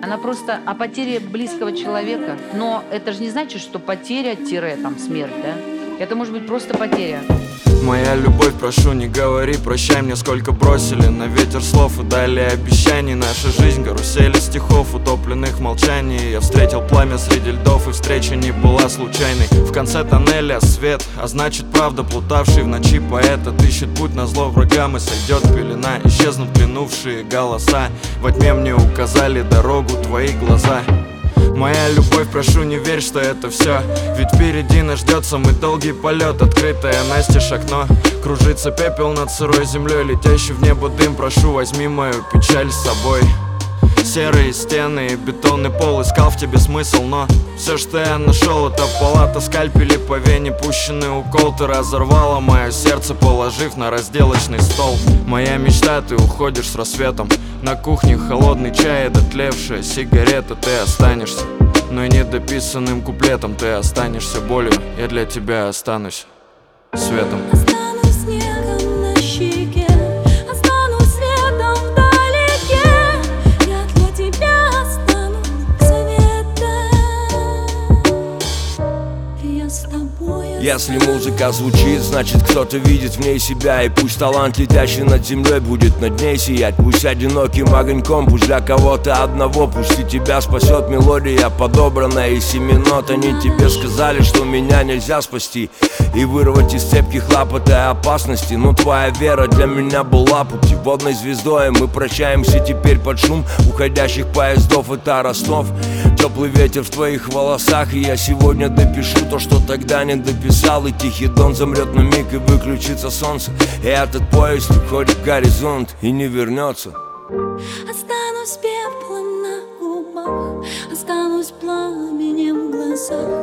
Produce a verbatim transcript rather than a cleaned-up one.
Она просто о потере близкого человека. Но это же не значит, что потеря-тире, там, смерть, да? Это может быть просто потеря. Моя любовь, прошу, не говори, прощай мне, сколько бросили на ветер слов и дали обещаний. Наша жизнь карусели стихов, утопленных в молчании. Я встретил пламя среди льдов, и встреча не была случайной. В конце тоннеля свет, а значит правда, плутавший в ночи поэт отыщет путь на зло врагам, и сойдет пелена. Исчезнут клянувшие голоса, во тьме мне указали дорогу твои глаза. Моя любовь, прошу, не верь, что это все, ведь впереди нас ждет самый долгий полет. Открытое настежь окно, кружится пепел над сырой землей, летящий в небо дым. Прошу, возьми мою печаль с собой. Серые стены и бетонный пол, искал в тебе смысл, но все, что я нашел, это палата, скальпели по вене, пущенный укол. Ты разорвала мое сердце, положив на разделочный стол. Моя мечта, ты уходишь с рассветом. На кухне холодный чай и дотлевшая сигарета. Ты останешься, но и недописанным куплетом. Ты останешься болью, я для тебя останусь светом. Останусь снегом на щеке, останусь светом вдалеке. Я для тебя останусь светом. Я с тобой. Если музыка звучит, значит кто-то видит в ней себя. И пусть талант, летящий над землей, будет над ней сиять. Пусть одиноким огоньком, пусть для кого-то одного. Пусть и тебя спасет мелодия, подобранная из семи нот. Они тебе сказали, что меня нельзя спасти и вырвать из цепких лап этой опасности. Но твоя вера для меня была путеводной звездой. Мы прощаемся теперь под шум уходящих поездов. Это Ростов, теплый ветер в твоих волосах. И я сегодня допишу то, что тогда не дописал. И тихий дон замрет на миг, и выключится солнце. И этот поезд уходит в горизонт и не вернется. Останусь пеплом на губах, останусь пламенем в глазах.